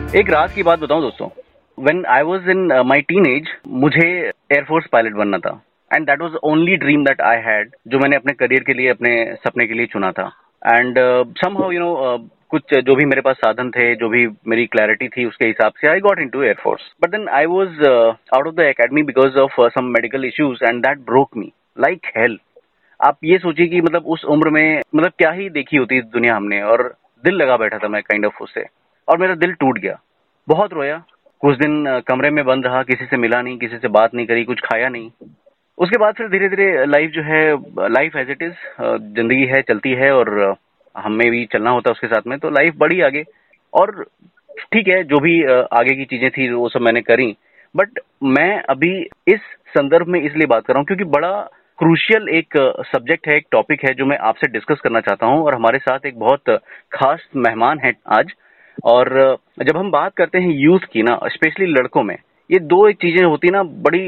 एक रात की बात बताऊं दोस्तों, when I was in my teenage, मुझे एयरफोर्स पायलट बनना था and that was only dream that I had, जो मैंने अपने करियर के लिए, अपने सपने के लिए चुना था। एंड समहाउ कुछ जो भी मेरे पास साधन थे, जो भी मेरी क्लैरिटी थी, उसके हिसाब से I got into air force. But then I was out of the academy because of some medical issues and that broke me like hell. आप ये सोचिए कि मतलब उस उम्र में मतलब क्या ही देखी होती दुनिया हमने, और दिल लगा बैठा था मैं काइंड ऑफ उससे, और मेरा दिल टूट गया। बहुत रोया, कुछ दिन कमरे में बंद रहा, किसी से मिला नहीं, किसी से बात नहीं करी, कुछ खाया नहीं। उसके बाद फिर धीरे धीरे लाइफ जो है, लाइफ एज इट इज, जिंदगी है, चलती है, और हमें भी चलना होता है उसके साथ में, तो लाइफ बढ़ी आगे। और ठीक है, जो भी आगे की चीजें थी वो सब मैंने करी। बट मैं अभी इस संदर्भ में इसलिए बात कर रहा हूँ क्योंकि बड़ा क्रूशियल एक सब्जेक्ट है, एक टॉपिक है जो मैं आपसे डिस्कस करना चाहता हूँ। और हमारे साथ एक बहुत खास मेहमान है आज। और जब हम बात करते हैं यूथ की ना, स्पेशली लड़कों में, ये दो एक चीजें होती है ना बड़ी,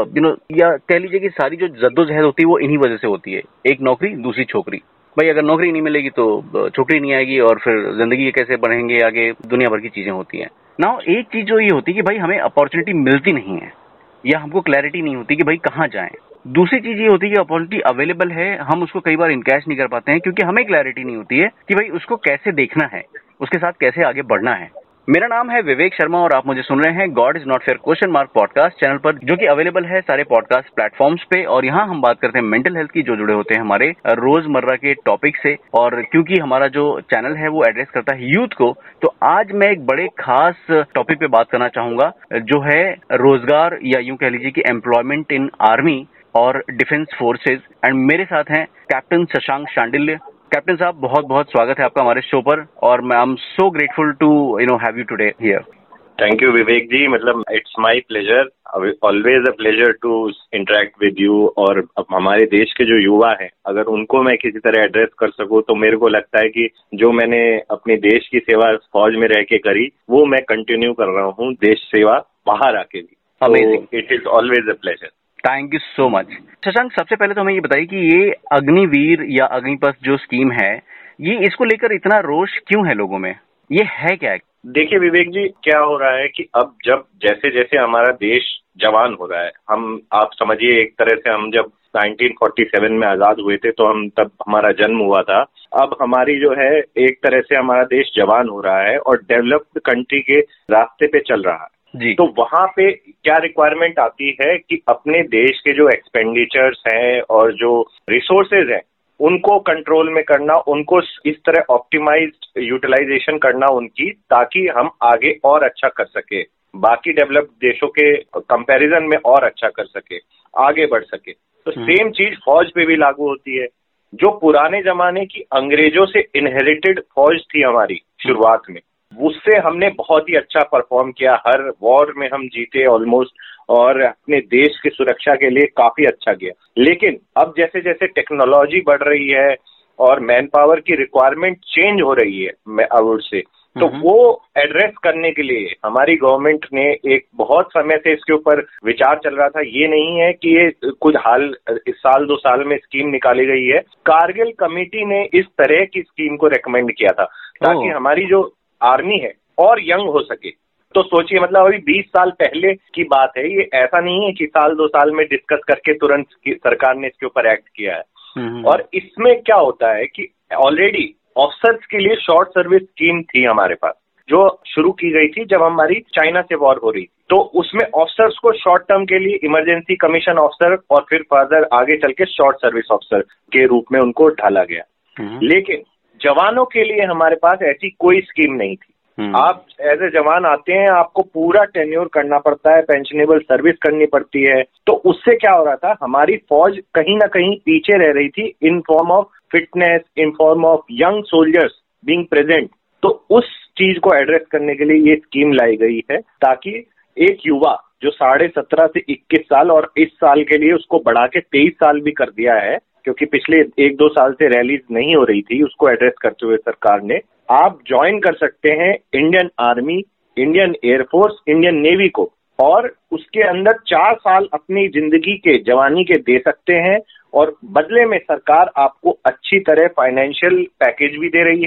या कह लीजिए कि सारी जो जद्दोजहद होती है वो इन्हीं वजह से होती है। एक नौकरी, दूसरी छोकरी। भाई अगर नौकरी नहीं मिलेगी तो छोकरी नहीं आएगी, और फिर जिंदगी कैसे बढ़ेंगे आगे, दुनिया भर की चीजें होती हैं ना। एक चीज जो ये होती है कि भाई हमें अपॉर्चुनिटी मिलती नहीं है, या हमको क्लैरिटी नहीं होती कि भाई कहाँ जाएं। दूसरी चीज ये होती है कि अपॉर्चुनिटी अवेलेबल है, हम उसको कई बार इनकैश नहीं कर पाते हैं क्योंकि हमें क्लैरिटी नहीं होती है कि भाई उसको कैसे देखना है, उसके साथ कैसे आगे बढ़ना है। मेरा नाम है विवेक शर्मा और आप मुझे सुन रहे हैं God is not fair question mark podcast channel पर, जो कि अवेलेबल है सारे पॉडकास्ट प्लेटफॉर्म्स पे। और यहाँ हम बात करते हैं मेंटल हेल्थ की, जो जुड़े होते हैं हमारे रोजमर्रा के टॉपिक से। और क्योंकि हमारा जो चैनल है वो एड्रेस करता है यूथ को, तो आज मैं एक बड़े खास टॉपिक पे बात करना चाहूंगा, जो है रोजगार, या यूं कह लीजिए कि एम्प्लॉयमेंट इन आर्मी और डिफेंस फोर्सेज। एंड मेरे साथ हैं कैप्टन शशांक शांडिल्य। कैप्टन साहब, बहुत बहुत स्वागत है आपका हमारे शो पर, और मैं I am so grateful to have you today here. Thank you Vivek ji, मतलब it's my pleasure, always a pleasure to interact with you. और हमारे देश के जो युवा हैं, अगर उनको मैं किसी तरह एड्रेस कर सकूं तो मेरे को लगता है कि जो मैंने अपने देश की सेवा फौज में रह के करी, वो मैं कंटिन्यू कर रहा हूँ देश सेवा बाहर आके भी। Amazing, it is always a pleasure. Thank you so much. Shashank, सबसे पहले तो हमें ये बताइए कि ये अग्निवीर या अग्निपथ जो स्कीम है, ये इसको लेकर इतना रोष क्यों है लोगों में? ये है क्या? देखिए विवेक जी, क्या हो रहा है कि अब जब जैसे जैसे हमारा देश जवान हो रहा है, आप समझिए एक तरह से हम जब 1947 में आजाद हुए थे तो तब हमारा जन्म हुआ था। अब हमारी जो है एक तरह से हमारा देश जवान हो रहा है और डेवलप्ड कंट्री के रास्ते पे चल रहा है जी। तो वहां पे क्या रिक्वायरमेंट आती है कि अपने देश के जो एक्सपेंडिचर्स हैं और जो रिसोर्सेज हैं उनको कंट्रोल में करना, उनको इस तरह ऑप्टिमाइज्ड यूटिलाइजेशन करना उनकी, ताकि हम आगे और अच्छा कर सके, बाकी डेवलप्ड देशों के कंपैरिजन में और अच्छा कर सके, आगे बढ़ सके। तो सेम चीज फौज पे भी लागू होती है। जो पुराने जमाने की अंग्रेजों से इनहेरिटेड फौज थी हमारी शुरुआत में, उससे हमने बहुत ही अच्छा परफॉर्म किया, हर वॉर में हम जीते ऑलमोस्ट, और अपने देश की सुरक्षा के लिए काफी अच्छा किया। लेकिन अब जैसे जैसे टेक्नोलॉजी बढ़ रही है और मैन पावर की रिक्वायरमेंट चेंज हो रही है, मैं अवुड से, तो वो एड्रेस करने के लिए हमारी गवर्नमेंट ने एक बहुत समय से इसके ऊपर विचार चल रहा था। ये नहीं है कि ये कुछ इस साल 2 साल में स्कीम निकाली गई है। कारगिल कमेटी ने इस तरह की स्कीम को रेकमेंड किया था ताकि हमारी जो आर्मी है और यंग हो सके। तो सोचिए, मतलब अभी 20 साल पहले की बात है, ये ऐसा नहीं है कि साल 2 साल में डिस्कस करके तुरंत सरकार ने इसके ऊपर एक्ट किया है। और इसमें क्या होता है कि ऑलरेडी ऑफिसर्स के लिए शॉर्ट सर्विस स्कीम थी हमारे पास, जो शुरू की गई थी जब हमारी चाइना से वॉर हो रही। तो उसमें ऑफिसर्स को शॉर्ट टर्म के लिए इमरजेंसी कमीशन ऑफिसर और फिर फर्दर आगे चल के शॉर्ट सर्विस ऑफिसर के रूप में उनको ढाला गया। लेकिन जवानों के लिए हमारे पास ऐसी कोई स्कीम नहीं थी। आप एज ए जवान आते हैं, आपको पूरा टेन्योर करना पड़ता है, पेंशनेबल सर्विस करनी पड़ती है। तो उससे क्या हो रहा था, हमारी फौज कहीं ना कहीं पीछे रह रही थी in form of fitness, in form of young soldiers being present. तो उस चीज को एड्रेस करने के लिए ये स्कीम लाई गई है, ताकि एक युवा जो 17.5 से 21 साल और इस साल के लिए उसको बढ़ा के 23 साल भी कर दिया है, क्योंकि पिछले 1-2 साल से रैलीज नहीं हो रही थी, उसको एड्रेस करते हुए सरकार ने, आप ज्वाइन कर सकते हैं Indian army, Indian air force, Indian navy को, और उसके अंदर 4 साल अपनी जिंदगी के, जवानी के दे सकते हैं। और बदले में सरकार आपको अच्छी तरह फाइनेंशियल पैकेज भी दे रही है,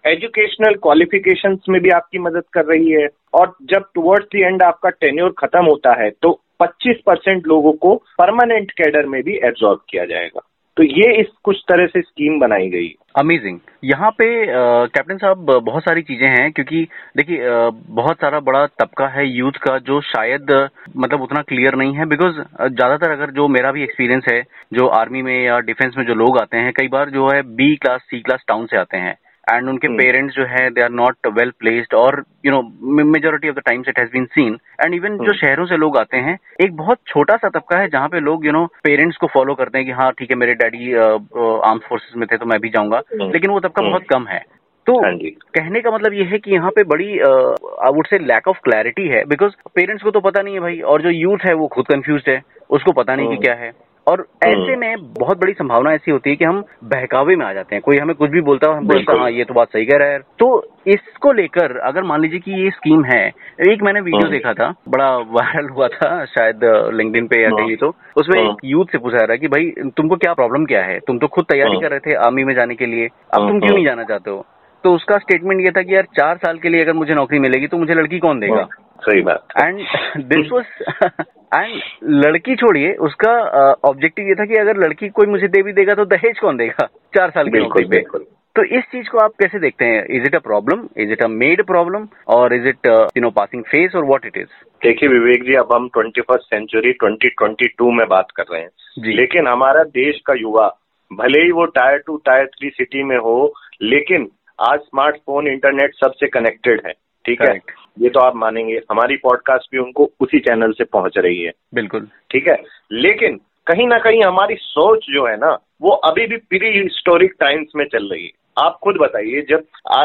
एजुकेशनल क्वालिफिकेशंस में भी आपकी मदद कर रही है, और जब टुवर्ड्स द एंड आपका टेन्योर खत्म होता है तो 25% लोगों को परमानेंट कैडर में भी एब्जॉर्ब किया जाएगा। तो ये इस कुछ तरह से स्कीम बनाई गई। अमेजिंग। यहाँ पे कैप्टन साहब बहुत सारी चीजें हैं, क्योंकि देखिए बहुत सारा बड़ा तबका है यूथ का जो शायद मतलब उतना क्लियर नहीं है, बिकॉज ज्यादातर अगर जो मेरा भी एक्सपीरियंस है, जो आर्मी में या डिफेंस में जो लोग आते हैं कई बार जो है B class C class town से आते हैं, एंड उनके पेरेंट्स जो है they are not well placed, और you know majority of the times it has been seen. And even जो शहरों से लोग आते हैं, एक बहुत छोटा सा तबका है जहाँ पे लोग पेरेंट्स को फॉलो करते हैं कि हाँ ठीक है मेरे डैडी आर्म्ड फोर्सेस में थे तो मैं भी जाऊंगा, लेकिन वो तबका बहुत कम है। तो कहने का मतलब ये है कि यहाँ पे बड़ी I would say lack of clarity है, बिकॉज पेरेंट्स को तो पता नहीं है भाई, और जो यूथ है वो खुद कंफ्यूज्ड है, उसको पता नहीं कि क्या है। और ऐसे में बहुत बड़ी संभावना ऐसी होती है कि हम बहकावे में आ जाते हैं, कोई हमें कुछ भी बोलता है हम बोलते हैं हाँ ये तो बात सही कह रहा है। तो इसको लेकर अगर मान लीजिए कि ये स्कीम है, एक मैंने वीडियो देखा था, बड़ा वायरल हुआ था शायद लिंक्डइन पे या कहीं, तो उसमें एक यूथ से पूछा रहा है कि भाई तुमको क्या प्रॉब्लम क्या है, तुम तो खुद तैयारी कर रहे थे आर्मी में जाने के लिए, अब तुम क्यों नहीं जाना चाहते हो। तो उसका स्टेटमेंट ये था कि यार 4 साल के लिए अगर मुझे नौकरी मिलेगी तो मुझे लड़की कौन देगा। सही बात। एंड दिस वाज एंड लड़की छोड़िए, उसका ऑब्जेक्टिव ये था कि अगर लड़की कोई मुझे दे भी देगा तो दहेज कौन देगा 4 साल की नौकरी पे। तो इस चीज को आप कैसे देखते हैं? Is it a problem, is it a made problem, और इज इट पासिंग फेज, और व्हाट इट इज? देखिए विवेक जी, अब हम 21st सेंचुरी 2022 में बात कर रहे हैं, लेकिन हमारा देश का युवा भले ही वो टायर 2 टायर 3 सिटी में हो, लेकिन आज स्मार्टफोन इंटरनेट सबसे कनेक्टेड है। ठीक है, ये तो आप मानेंगे, हमारी पॉडकास्ट भी उनको उसी चैनल से पहुंच रही है। बिल्कुल ठीक है, लेकिन कहीं ना कहीं हमारी सोच जो है ना वो अभी भी प्री हिस्टोरिक टाइम्स में चल रही है। आप खुद बताइए, जब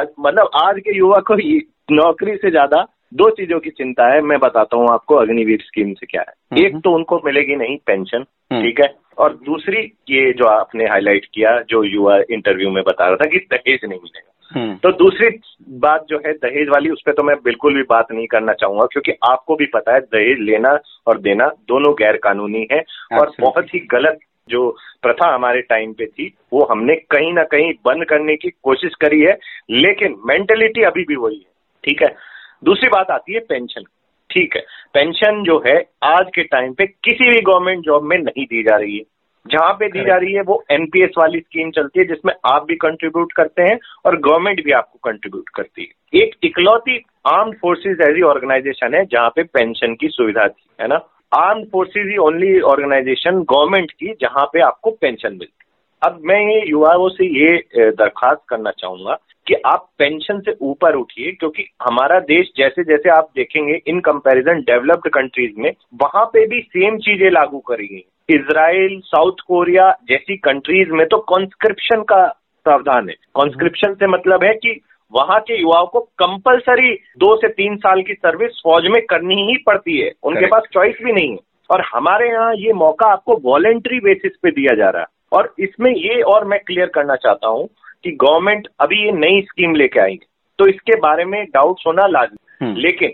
आज के युवा को नौकरी से ज्यादा 2 चीजों की चिंता है। मैं बताता हूँ आपको अग्निवीर स्कीम से क्या है। एक तो उनको मिलेगी नहीं पेंशन, ठीक है, और दूसरी ये जो आपने हाईलाइट किया, जो युवा इंटरव्यू में बता रहा था कि दहेज नहीं मिलेगा। तो दूसरी बात जो है दहेज वाली, उस पर तो मैं बिल्कुल भी बात नहीं करना चाहूंगा, क्योंकि आपको भी पता है दहेज लेना और देना दोनों गैर कानूनी है, और बहुत ही गलत जो प्रथा हमारे टाइम पे थी वो हमने कहीं ना कहीं बंद करने की कोशिश करी है, लेकिन मेंटेलिटी अभी भी वही है। ठीक है, दूसरी बात आती है पेंशन। ठीक है, पेंशन जो है आज के टाइम पे किसी भी गवर्नमेंट जॉब में नहीं दी जा रही है। जहां पे दी जा रही है वो एनपीएस वाली स्कीम चलती है, जिसमें आप भी कंट्रीब्यूट करते हैं और गवर्नमेंट भी आपको कंट्रीब्यूट करती है। एक इकलौती आर्म्ड फोर्सेज ऐसी ऑर्गेनाइजेशन है जहां पे पेंशन की सुविधा थी, है ना। आर्म्ड फोर्सेज ही ओनली ऑर्गेनाइजेशन गवर्नमेंट की जहां पे आपको पेंशन मिलती। अब मैं ये युवाओं से ये दरखास्त करना चाहूंगा कि आप पेंशन से ऊपर उठिए, क्योंकि हमारा देश जैसे जैसे आप देखेंगे इन कंपैरिजन डेवलप्ड कंट्रीज में, वहां पे भी सेम चीजें लागू करी गई। इजराइल, साउथ कोरिया जैसी कंट्रीज में तो कॉन्स्क्रिप्शन का प्रावधान है। कॉन्स्क्रिप्शन से मतलब है कि वहां के युवाओं को कंपलसरी 2 से 3 साल की सर्विस फौज में करनी ही पड़ती है, उनके पास चॉइस भी नहीं है। और हमारे यहाँ ये मौका आपको वॉलेंट्री बेसिस पे दिया जा रहा है। और इसमें ये और मैं क्लियर करना चाहता हूँ कि गवर्नमेंट अभी ये नई स्कीम लेके आएगी, तो इसके बारे में डाउट्स होना लाजिम, लेकिन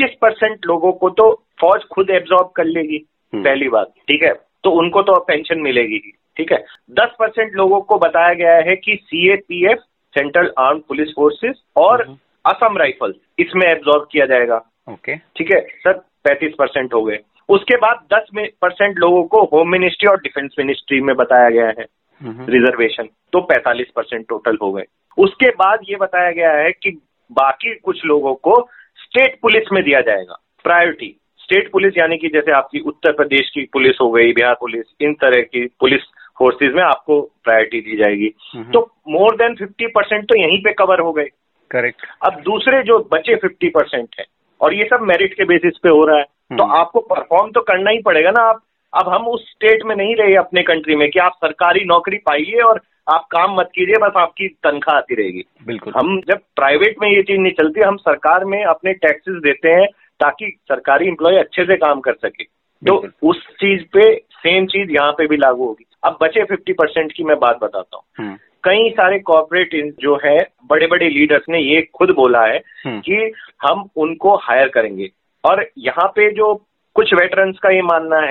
25% लोगों को तो फौज खुद एब्जॉर्ब कर लेगी, पहली बात। ठीक है, तो उनको तो पेंशन मिलेगी ही। ठीक है, 10% लोगों को बताया गया है कि CAPF, central armed police forces, और असम राइफल्स इसमें एब्जॉर्ब किया जाएगा। ओके, ठीक है सर, 35% हो गए। उसके बाद 10% लोगों को होम मिनिस्ट्री और डिफेंस मिनिस्ट्री में बताया गया है रिजर्वेशन, तो 45% टोटल हो गए। उसके बाद ये बताया गया है कि बाकी कुछ लोगों को स्टेट पुलिस में दिया जाएगा प्रायोरिटी। स्टेट पुलिस यानी कि जैसे आपकी उत्तर प्रदेश की पुलिस हो गई, बिहार पुलिस, इन तरह की पुलिस फोर्सेज में आपको प्रायोरिटी दी जाएगी। तो मोर देन 50% तो यहीं पे कवर हो गए। करेक्ट। अब दूसरे जो बचे 50% है, और ये सब मेरिट के बेसिस पे हो रहा है, तो आपको परफॉर्म तो करना ही पड़ेगा ना। आप अब हम उस स्टेट में नहीं रहे अपने कंट्री में कि आप सरकारी नौकरी पाइए और आप काम मत कीजिए, बस आपकी तनख्वाह आती रहेगी। बिल्कुल। हम जब प्राइवेट में ये चीज नहीं चलती, हम सरकार में अपने टैक्सेस देते हैं ताकि सरकारी एम्प्लॉय अच्छे से काम कर सके। तो उस चीज पे सेम चीज यहाँ पे भी लागू होगी। अब बचे 50% की मैं बात बताता हूँ। कई सारे कॉर्पोरेट जो है, बड़े बड़े लीडर्स ने ये खुद बोला है कि हम उनको हायर करेंगे। और यहाँ पे जो कुछ वेटरन्स का ये मानना है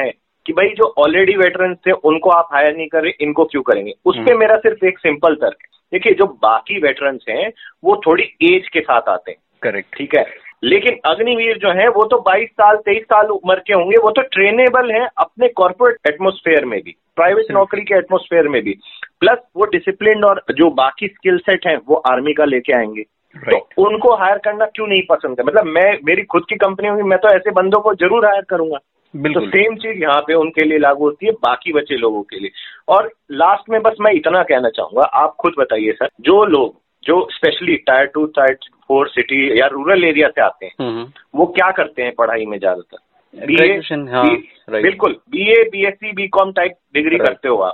कि भाई जो ऑलरेडी वेटरन्स थे उनको आप हायर नहीं कर रहे, इनको क्यों करेंगे? उस पे मेरा सिर्फ एक सिंपल तर्क है, देखिए जो बाकी वेटरन्स हैं वो थोड़ी एज के साथ आते हैं, करेक्ट, ठीक है, लेकिन अग्निवीर जो है वो तो 22 साल 23 साल उम्र के होंगे, वो तो ट्रेनेबल है अपने कॉर्पोरेट एटमॉस्फेयर में भी, प्राइवेट नौकरी के एटमॉस्फेयर में भी, प्लस वो डिसिप्लिन और जो बाकी स्किल सेट है वो आर्मी का लेके आएंगे। तो उनको हायर करना क्यों नहीं पसंद है? मतलब मेरी खुद की कंपनी होगी, मैं तो ऐसे बंदों को जरूर हायर करूंगा। तो सेम चीज यहाँ पे उनके लिए लागू होती है, बाकी बचे लोगों के लिए। और लास्ट में बस मैं इतना कहना चाहूंगा, आप खुद बताइए सर, जो लोग जो स्पेशली टायर 2 टायर 4 सिटी या रूरल एरिया से आते हैं वो क्या करते हैं पढ़ाई में? ज्यादातर बिल्कुल BA BSc BCom type degree करते हो आप,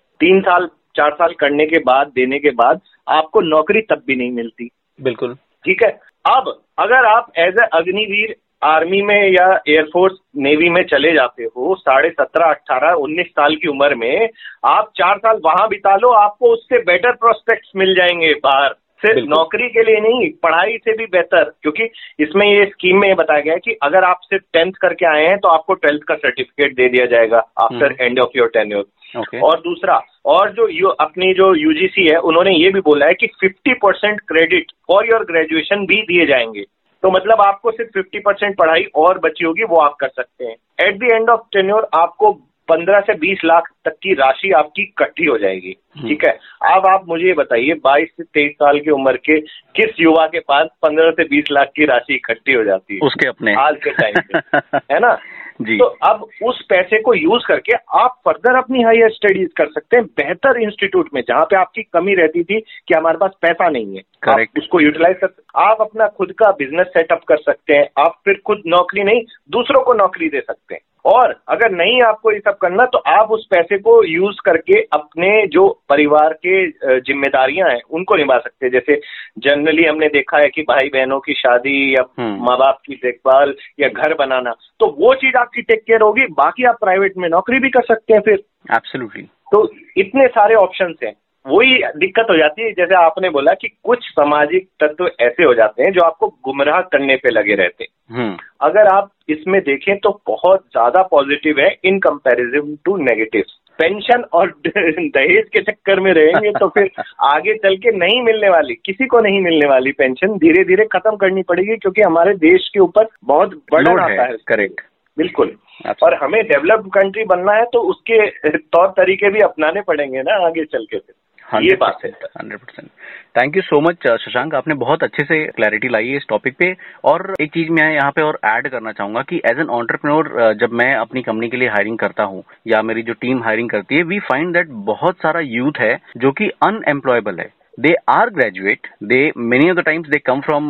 3 साल 4 साल करने के बाद, देने के बाद आपको नौकरी तब भी नहीं मिलती। बिल्कुल, ठीक है। अब अगर आप एज ए अग्निवीर आर्मी में या एयरफोर्स नेवी में चले जाते हो 17.5 18 19 साल की उम्र में, आप 4 साल वहां बिता लो, आपको उससे बेटर प्रोस्पेक्ट्स मिल जाएंगे बाहर, सिर्फ नौकरी के लिए नहीं, पढ़ाई से भी बेहतर। क्योंकि इसमें ये स्कीम में बताया गया है कि अगर आप सिर्फ 10th करके आए हैं तो आपको 12th का सर्टिफिकेट दे दिया जाएगा after end of your tenure. और दूसरा, और जो अपनी जो UGC है उन्होंने ये भी बोला है कि 50% क्रेडिट फॉर योर ग्रेजुएशन भी दिए जाएंगे। तो मतलब आपको सिर्फ 50% पढ़ाई और बची होगी, वो आप कर सकते हैं। At the end of tenure आपको 15 से 20 लाख तक की राशि आपकी इकट्ठी हो जाएगी। ठीक है। अब आप मुझे ये बताइए 22 से 23 साल की उम्र के किस युवा के पास 15 से 20 लाख की राशि इकट्ठी हो जाती है उसके अपने आज के टाइम पे, है ना जी। तो अब उस पैसे को यूज करके आप फर्दर अपनी हायर स्टडीज कर सकते हैं बेहतर इंस्टीट्यूट में, जहां पे आपकी कमी रहती थी कि हमारे पास पैसा नहीं है। करेक्ट, उसको यूटिलाइज कर, आप अपना खुद का बिजनेस सेटअप कर सकते हैं। आप फिर खुद नौकरी नहीं, दूसरों को नौकरी दे सकते हैं। और अगर नहीं आपको ये सब करना तो आप उस पैसे को यूज करके अपने जो परिवार के जिम्मेदारियां हैं उनको निभा सकते हैं। जैसे जनरली हमने देखा है कि भाई बहनों की शादी या माँ बाप की देखभाल या घर बनाना, तो वो चीज आपकी टेक केयर होगी, बाकी आप प्राइवेट में नौकरी भी कर सकते हैं फिर। एब्सोल्युटली। तो इतने सारे ऑप्शंस हैं। वही दिक्कत हो जाती है, जैसे आपने बोला कि कुछ सामाजिक तत्व ऐसे हो जाते हैं जो आपको गुमराह करने पे लगे रहते हैं। अगर आप इसमें देखें तो बहुत ज्यादा पॉजिटिव है in comparison to negative. Pension और दहेज के चक्कर में रहेंगे तो फिर आगे चल के नहीं मिलने वाली, किसी को नहीं मिलने वाली पेंशन, धीरे धीरे खत्म करनी पड़ेगी, क्योंकि हमारे देश के ऊपर बहुत बर्डन आता है। करेक्ट, बिल्कुल। और हमें डेवलप्ड कंट्री बनना है तो उसके तौर तरीके भी अपनाने पड़ेंगे ना आगे चल के। फिर ये बात है। 100%। Thank you so much Shashank, आपने बहुत अच्छे से क्लैरिटी लाई है इस टॉपिक पे। और एक चीज मैं यहाँ पे और ऐड करना चाहूंगा कि एज एन एंटरप्रेन्योर जब मैं अपनी कंपनी के लिए हायरिंग करता हूँ या मेरी जो टीम हायरिंग करती है, वी फाइंड दैट बहुत सारा यूथ है जो कि अनएम्प्लॉयबल है। They are graduate. Many of the times they come from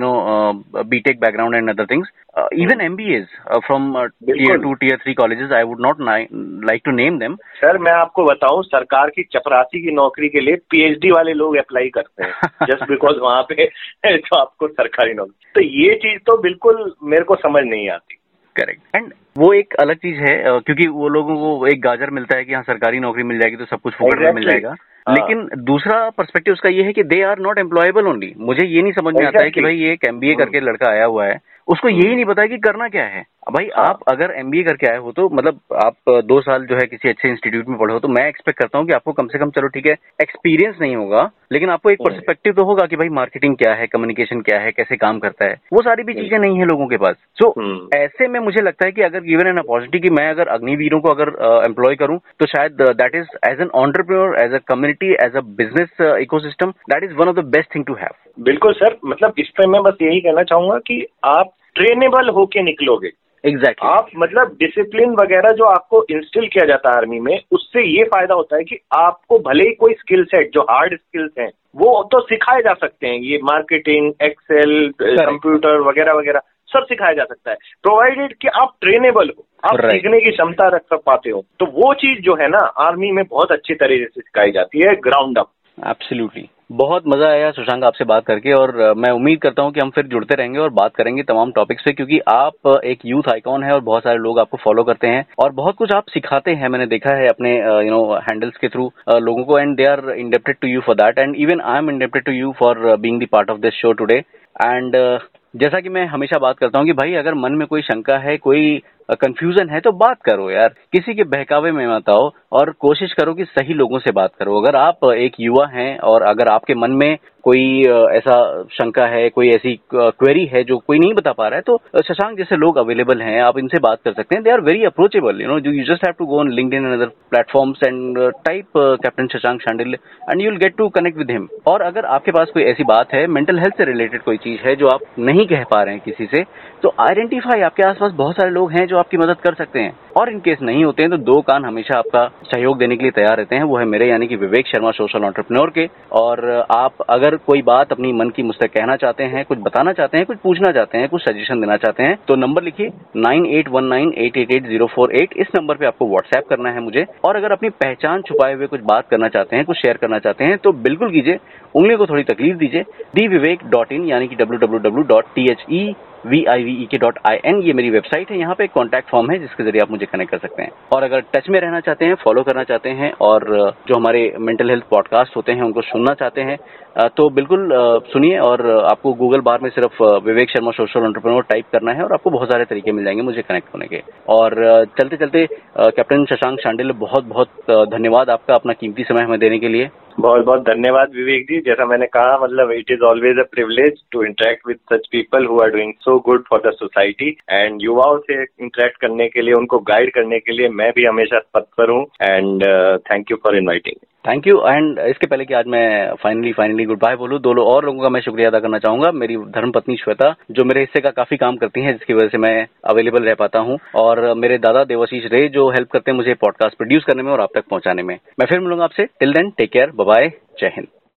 BTech background and other things. Even MBAs from tier 2, tier 3 colleges. I would not like to name them. Sir मैं आपको बताऊं, सरकार की चपरासी की नौकरी के लिए PhD वाले लोग अप्लाई करते हैं जस्ट बिकॉज वहां पे तो आपको सरकारी नौकरी। तो ये चीज तो बिल्कुल मेरे को समझ नहीं आती। करेक्ट। एंड वो एक अलग चीज है क्योंकि वो लोगों को एक गाजर मिलता है कि हाँ सरकारी नौकरी मिल जाएगी तो सब कुछ फुकट में मिल जाएगा। लेकिन दूसरा पर्सपेक्टिव उसका ये है कि they are not employable only. मुझे ये नहीं समझ में आता है कि भाई ये एक MBA करके लड़का आया हुआ है, उसको यही नहीं पता है कि करना क्या है। भाई आप अगर MBA करके आए हो तो मतलब आप 2 साल जो है किसी अच्छे इंस्टीट्यूट में पढ़े हो, तो मैं एक्सपेक्ट करता हूँ कि आपको कम से कम, चलो ठीक है एक्सपीरियंस नहीं होगा, लेकिन आपको एक पर्सपेक्टिव तो होगा कि भाई मार्केटिंग क्या है, कम्युनिकेशन क्या है, कैसे काम करता है। वो सारी भी चीजें नहीं है लोगों के पास। सो ऐसे में मुझे लगता है कि अगर गिवन एन अपॉर्चुनिटी कि मैं अगर अग्निवीरों को अगर एम्प्लॉय करूं तो शायद that is as an entrepreneur, as a community, as a business ecosystem, that is one of the best thing to have. बिल्कुल सर, मतलब इस पे मैं बस यही कहना चाहूंगा कि आप ट्रेनेबल होके निकलोगे। एग्जैक्टली। आप मतलब डिसिप्लिन वगैरह जो आपको इंस्टिल किया जाता है आर्मी में, उससे ये फायदा होता है कि आपको भले ही कोई स्किल सेट जो हार्ड स्किल्स हैं वो तो सिखाए जा सकते हैं, ये मार्केटिंग, एक्सेल, कंप्यूटर वगैरह वगैरह सब सिखाया जा सकता है, प्रोवाइडेड कि आप ट्रेनेबल हो, आप सीखने की क्षमता रख पाते हो। तो वो चीज जो है ना आर्मी में बहुत अच्छी तरीके से सिखाई जाती है, ग्राउंड अप। एब्सोल्युटली। बहुत मजा आया शशांक आपसे बात करके, और मैं उम्मीद करता हूं कि हम फिर जुड़ते रहेंगे और बात करेंगे तमाम टॉपिक्स पे, क्योंकि आप एक यूथ आइकॉन है और बहुत सारे लोग आपको फॉलो करते हैं और बहुत कुछ आप सिखाते हैं। मैंने देखा है अपने हैंडल्स के थ्रू लोगों को, and they are indebted to you for that, and even I am indebted to you for being the part of this show today. एंड जैसा कि मैं हमेशा बात करता हूँ कि भाई अगर मन में कोई शंका है, कोई कंफ्यूजन है तो बात करो यार, किसी के बहकावे में मत आओ और कोशिश करो कि सही लोगों से बात करो। अगर आप एक युवा हैं और अगर आपके मन में कोई ऐसा शंका है, कोई ऐसी क्वेरी है जो कोई नहीं बता पा रहा है, तो शशांक जैसे लोग अवेलेबल हैं, आप इनसे बात कर सकते हैं। They are very approachable, you just have to go on LinkedIn and other platforms and type captain Shashank Shandilya and you will get to connect with him. और अगर आपके पास कोई ऐसी बात है, मेंटल हेल्थ से रिलेटेड कोई चीज है जो आप नहीं कह पा रहे हैं किसी से, तो आइडेंटिफाई, आपके आसपास बहुत सारे लोग हैं जो आपकी मदद कर सकते हैं। और इन केस नहीं होते हैं तो दो कान हमेशा आपका सहयोग देने के लिए तैयार रहते हैं, वो है मेरे यानी कि विवेक शर्मा सोशल एंटरप्रेन्योर के। और आप अगर कोई बात अपनी मन की मुझसे कहना चाहते हैं, कुछ बताना चाहते हैं, कुछ पूछना चाहते हैं, कुछ सजेशन देना चाहते हैं, तो नंबर लिखिए 9819888048। इस नंबर पे आपको व्हाट्सएप करना है मुझे। और अगर अपनी पहचान छुपाए हुए कुछ बात करना चाहते हैं, कुछ शेयर करना चाहते हैं, तो बिल्कुल कीजिए, उंगली को थोड़ी तकलीफ दीजिए। dvivek.in यानी कि www.thevivek.in ये मेरी वेबसाइट है। यहाँ पे एक कॉन्टैक्ट फॉर्म है जिसके जरिए आप मुझे कनेक्ट कर सकते हैं। और अगर टच में रहना चाहते हैं, फॉलो करना चाहते हैं और जो हमारे मेंटल हेल्थ पॉडकास्ट होते हैं उनको सुनना चाहते हैं, तो बिल्कुल सुनिए। और आपको गूगल बार में सिर्फ Vivek Sharma social entrepreneur type करना है और आपको बहुत सारे तरीके मिल जाएंगे मुझे कनेक्ट होने के। और चलते चलते कैप्टन शशांक शांडिल्य, बहुत बहुत धन्यवाद आपका अपना कीमती समय हमें देने के लिए। बहुत बहुत धन्यवाद विवेक जी। जैसा मैंने कहा, मतलब it is always a privilege to interact with such people who are doing so good for the society. And युवाओं से इंटरेक्ट करने के लिए, उनको गाइड करने के लिए मैं भी हमेशा तत्पर हूँ। And thank you for inviting. Thank you. And इसके पहले कि आज मैं फाइनली गुड बाय बोलूं, दो और लोगों का मैं शुक्रिया अदा करना चाहूंगा। मेरी धर्मपत्नी श्वेता, जो मेरे हिस्से का काफी काम करती हैं, जिसकी वजह से मैं अवेलेबल रह पाता हूं। और मेरे दादा देवाशीष रे, जो हेल्प करते हैं मुझे पॉडकास्ट प्रोड्यूस करने में और आप तक पहुंचाने में। मैं फिर मिलूंगा आपसे। Till then take care, bye bye, जय हिंद।